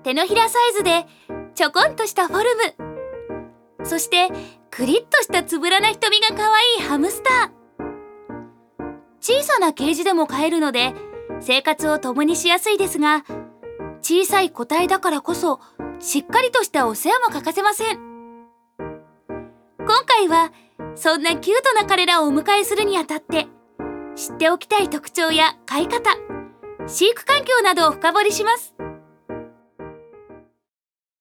手のひらサイズでちょこんとしたフォルム、そしてクリッとしたつぶらな瞳が可愛いハムスター。小さなケージでも飼えるので生活を共にしやすいですが、小さい個体だからこそしっかりとしたお世話も欠かせません。今回はそんなキュートな彼らをお迎えするにあたって知っておきたい特徴や飼い方、飼育環境などを深掘りします。